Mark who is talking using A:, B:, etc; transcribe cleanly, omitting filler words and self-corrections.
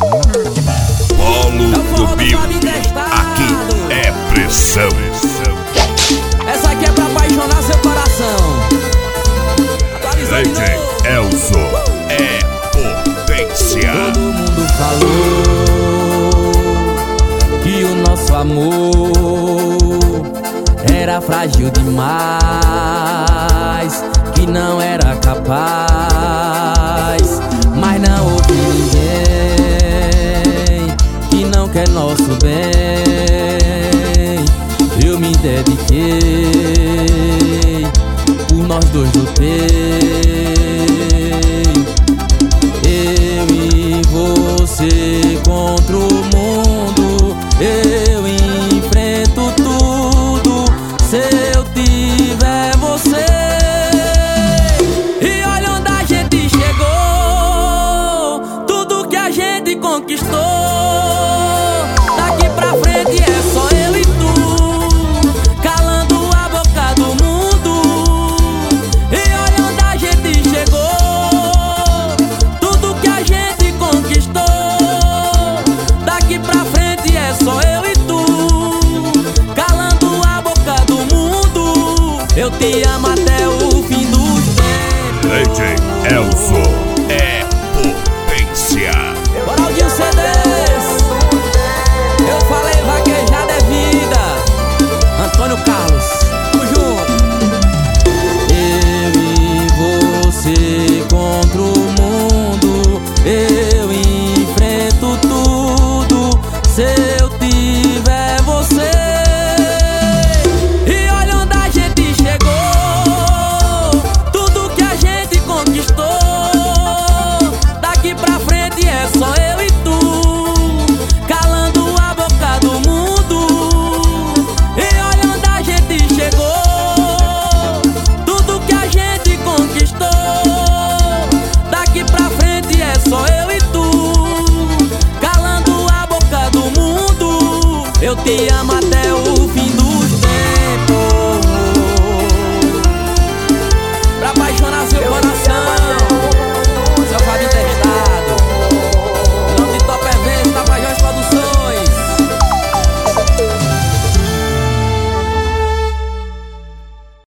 A: Polo do Bill, aqui é pressão.
B: Essa aqui é pra apaixonar seu coração.
A: DJ Elzo é potência.
B: Todo mundo falou que o nosso amor era frágil demais, que não era capaz. Mas não houve ninguém que não quer nosso bem. Eu me dediquei, por nós dois lutei. Eu e você contra o mundo, eu enfrento tudo se eu tiver você. E olha onde a gente chegou, tudo que a gente conquistou. Daqui pra frente é só eu e tu, calando a boca do mundo. E olha onde a gente chegou, tudo que a gente conquistou. Daqui pra frente é só eu e tu, calando a boca do mundo. Eu te amo até o fim dos tempos.
A: DJ Elzo é potência.
B: Ronaldinho CDs, eu falei vaquejada é vida. Antônio Carlos, tamo junto. Eu e você contra o mundo, eu enfrento tudo se eu tiver você. E olha onde a gente chegou, tudo que a gente conquistou. Daqui pra frente é só eu e tu, calando a boca do mundo. E olha onde a gente chegou, tudo que a gente conquistou. Daqui pra frente é só eu e tu, calando a boca do mundo. Eu te amo até o fim do